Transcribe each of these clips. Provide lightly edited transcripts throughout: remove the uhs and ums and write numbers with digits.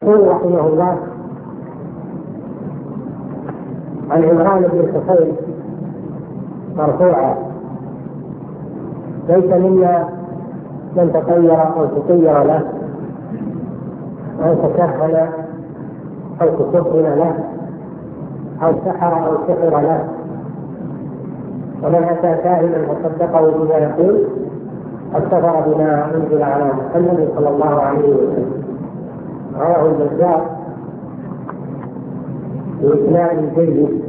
يقول رحمه الله عن عمران بن الحصين مرفوعا: ليس منا من تطير او تطير له او تكهن او تكهن له او سحر او سحر له، ومن اتى كاهنا فصدقه بما يقول قد كفر بما انزل على محمد صلى الله عليه وسلم. رواه البزار بإسناد جيد،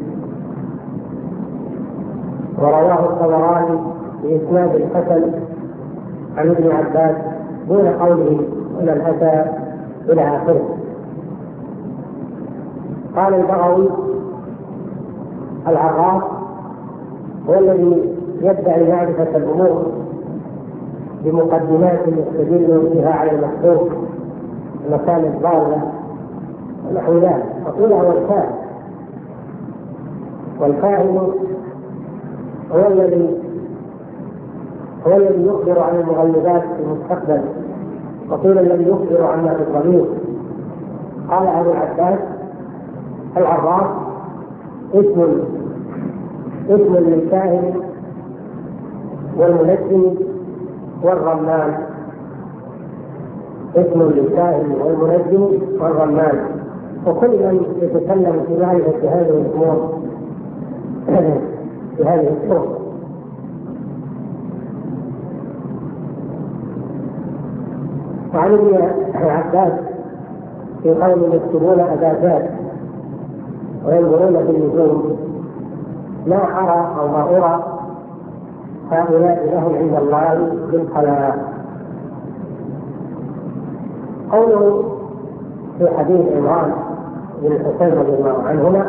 ورواه الطبراني بإسناد حسن عن ابن عباس دون قوله ومن أتى إلى آخره. قال البغوي: العراف هو الذي يدعي معرفة الأمور بمقدمات يستدل بها على المحبوب المكان الضالة ونحو ذلك، فقيل هو الكاهن. والكاهن هو الذي يخبر عن المغيبات في المستقبل، وقيل الذي يخبر عما في الضمير. قال أبو العباس: العراف اسم للكاهن والمنجم والرمان، اسم للكاهن والمنجم والرمان، وكل من يتكلم في معرفة هذه الأمور في هذه الطرق. وعن ابن عباس في قوم يكتبون أباتات وينظرون في النجوم: ما أرى أو ما أرى هؤلاء لهم عند الله بالخلاء. قوله في حديث عمران بن الحصين رضي الله عنهما: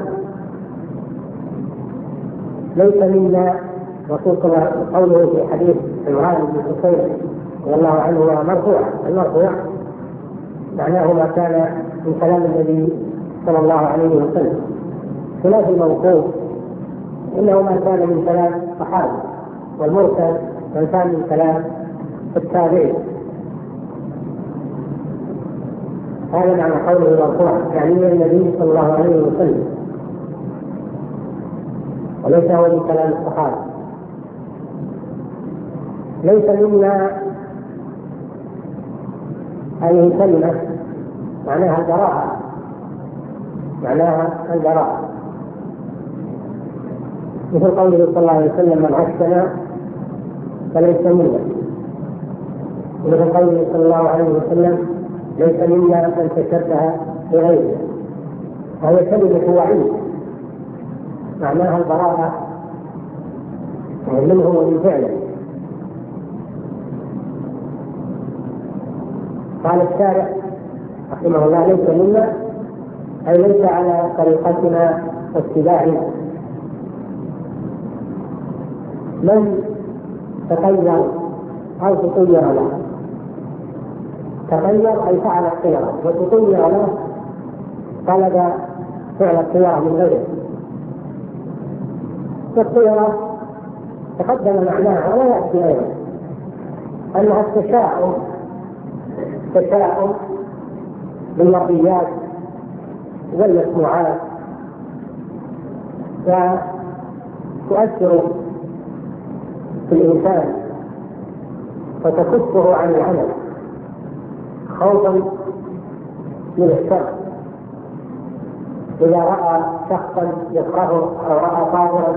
ليس منا قوله في حديث عمران بن الحصين رضي الله عنهما المرفوع معناه ما كان من كلام النبي صلى الله عليه وسلم، خلاف الموقوف انه ما كان من كلام الصحابه، والمرسل من كان من كلام التابعين. هذا معنى قوله مرفوع، يعني من النبي صلى الله عليه وسلم، وليس هو من كلام الصحابه. ليس منا هذه كلمه معناها البراءة، مثل قوله صلى الله عليه وسلم: من عشنا فليس منا. مثل قوله صلى الله عليه وسلم: ليس منا من تشبه بغيره. وهي كلمة وعيد معناها البراءة منه ومن فعله. قال الشارع رحمه الله: ليس منا أي ليس على طريقتنا واتباعنا. من تغير أو تطير له، تغير أي فعل الطيرة، وتطير له طلب فعل الطيرة من غيره. والطيرة تقدم معناها ولا يأتي أيضا أنها التشاؤم بالمرئيات والمسموعات، فتؤثر في الإنسان وتكفه عن العمل خوفا من الشر. إذا رأى شخصا يكرهه أو رأى طائرا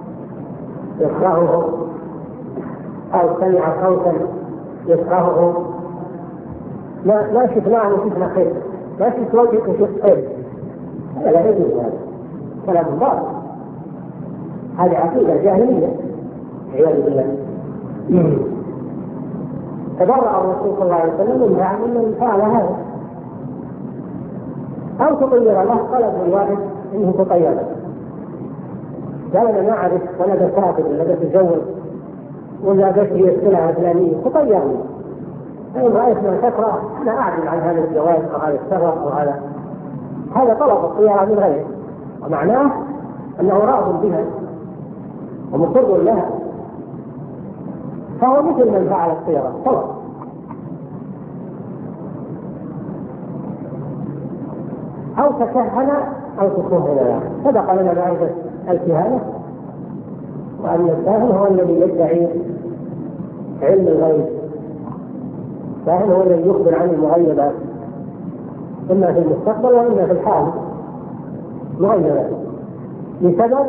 يكرهه أو سمع صوتا يكرهه، لا شفناه شفنا خير، لا شفت وجهك شفت خير، هذا لا يجوز، هذا كلام باطل، هذه عقيدة جاهلية والعياذ بالله. تبرأ الرسول صلى الله عليه وسلم من فعل هذا. أو تطير له طلب من واحد انه تطير له، قال انا ما اعرف ولا بسافر ولا بتزوج ولا بشري السلعه الفلانيه تطيرني، فإن رأيت من تكره أنا أعلم عن هذا الزواج أو هذا السفر أو هذا طلب الطيرة من غيره، ومعناه أنه راض بها ومقر لها، فهو مثل من فعل الطيرة طلب. أو تكهن أو تكهن له. سبق لنا معرفة الكهانة، وأن الكاهن هو الذي يدعي علم الغيب، الكاهن هو الذي يخبر عن المغيبات إما في المستقبل وإما في الحال مغيبات، بسبب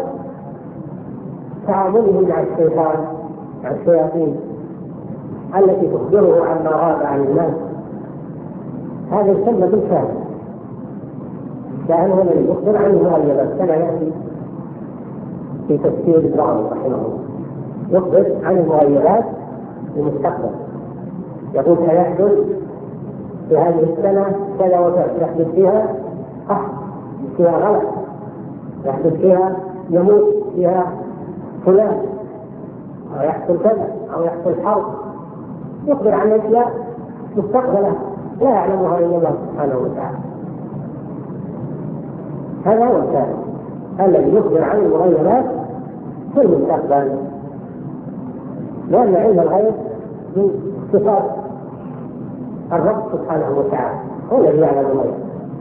تعامله مع الشيطان، مع الشياطين التي تخبره عما غاب عن الناس. هذا يسمى بالكاهن. الكاهن هو الذي يخبر عن المغيبات كما يأتي في تفسير ابن رحمه الله، يخبر عن المغيبات في المستقبل، يقول سيحدث في هذه السنة كذا وكذا، يحدث فيها قحط، فيها غلط، يحدث فيها يموت فيها فلان، أو يحصل كذا أو يحصل حرب، يخبر عن أشياء مستقبلة لا يعلمها إلا الله سبحانه وتعالى. هذا هو الكاهن الذي يخبر عن المغيبات في المستقبل، لأن علم الغيب من صفات الرب سبحانه وتعالى، هو الذي يعلم الغيب.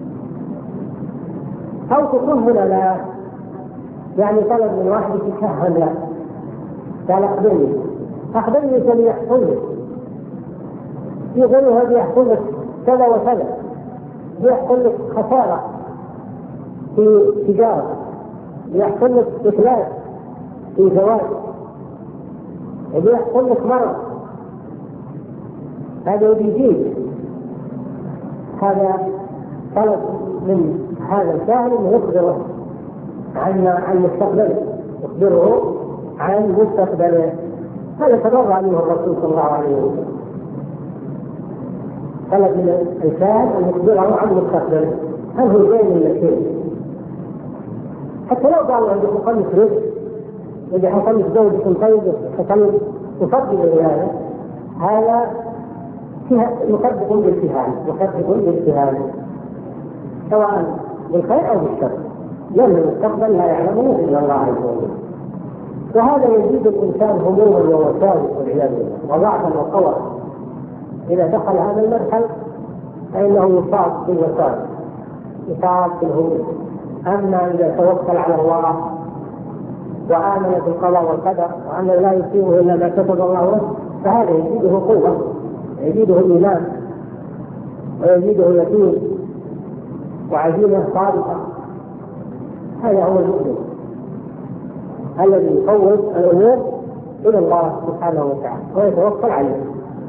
أو تكهن لا، يعني طلب من واحد يتكهن له، قال أخبرني كم يحصل لك، يقول هذا يحصل لك كذا وكذا، يحصل لك خسارة في تجارة، يحصل لك إفلاس في زواج، يحصل لك مرض، هذا يجيب. هذا طلب من هذا الكاهن أن يخبره عن مستقبله، يخبره عن مستقبله. هذا تبرع منه الرسول صلى الله عليه وسلم، طلب من الكاهن أن يخبره عن مستقبله، هل هو زين ولا شيء؟ حتى لو قالوا عنده مقامة رزق، إذا حصل زوجة طيبة حصل يفضل الولاية، هذا يصدق بالكهانة سواء بالخير أو بالشر، لأن المستقبل لا يعلمه إلا الله عز وجل. وهذا يزيد الإنسان هموما ووساوس والعياذ بالله وضعفا وقوى. إذا دخل هذا المدخل فإنه يصاب بالوساوس، يصاب بالهموم. أما إذا توكل على الله وآمن بالقضاء والقدر وأنه لا يصيبه إلا ما كتب الله له، فهذا يزيده قوة، يزيده الإيمان، ويزيده يقين وعزيمة صادقة. هذا هو المؤمن الذي يفوض الأمور إلى الله سبحانه وتعالى ويتوكل عليه.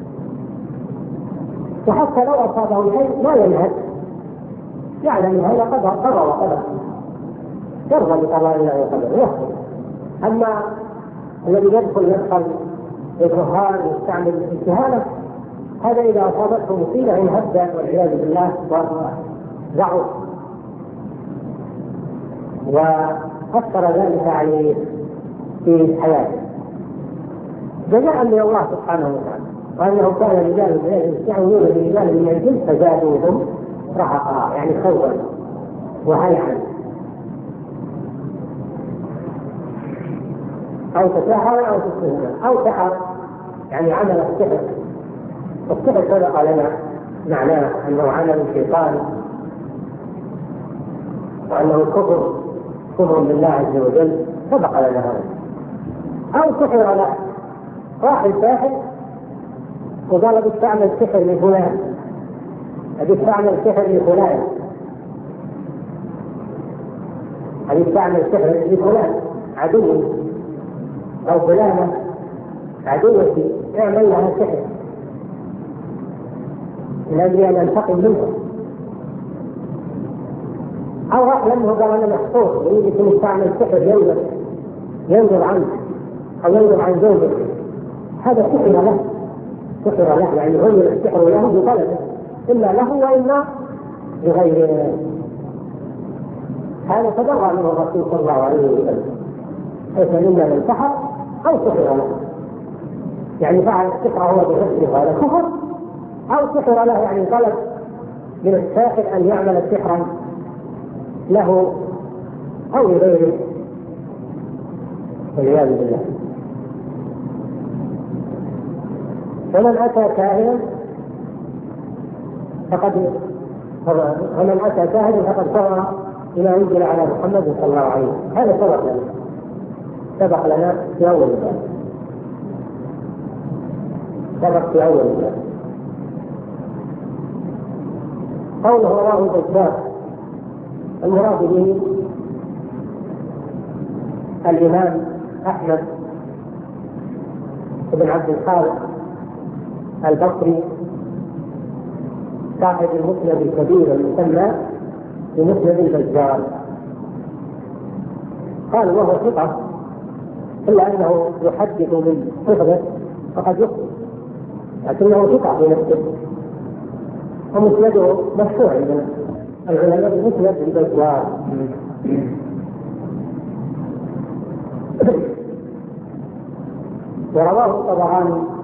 وحتى لو أصابه شيء لا ينهد، يعلم أن هذا قدر وقدر، يرضى بقضاء الله وقدره. أما الذي يدخل الكهان ويستعمل الكهانة، هذا إذا أصابته مصيبة انهد والعياذ بالله وضعف، وأثر ذلك عليه في حياته. جزاء من الله سبحانه وتعالى، وأنه كان رجال يستعينون برجال من الجن فزادوهم رهقا، يعني خوفا وهلعا. أو تسحر أو تسهر أو سحر، يعني عمل السحر. السحر سبق لنا معناه أنه عمل الشيطان، وأنه كفر بالله عز وجل، سبق لنا هذا. أو سحر له، واحد ساحر وقال بدك تعمل سحر لفلان، بدك تعمل سحر لفلان، بدك تعمل سحر لفلان عدوي أو فلانة عدوتي، اعمل لها سحر من أجل أن أنتقم منها. أو راح لأنه قال أنا محصور يريد أن يستعمل سحر ينظر عنك أو ينظر عن زوجك، هذا سحر له، يعني هو السحر له بطلبه، إما له وإما لغيره. هذا تبرع منه الرسول صلى الله عليه وسلم، حيث إما من سحر أو سحر له، يعني فعل السحر هو بنفسه هذا كفر، أو سحر له يعني طلب من الساحر أن يعمل سحرا له أو لغيره والعياذ بالله. فمن أتى كاهنا فقد فمن أتى شاهدا فقد صار بما أنزل على محمد صلى الله عليه وسلم. هذا سبق لنا في أول الباب، قوله رواه البزار المراد به الإمام أحمد بن عبد الخالق البصري صاحب المسند الكبير المسمى بمسند البزار. قال وهو ثقة إلا أنه يحدث من حفظه فقد يخطئ، لكنه ثقة في نفسه، ومسنده مشهور عندنا العلماء بمسند البزار. ورواه الطبراني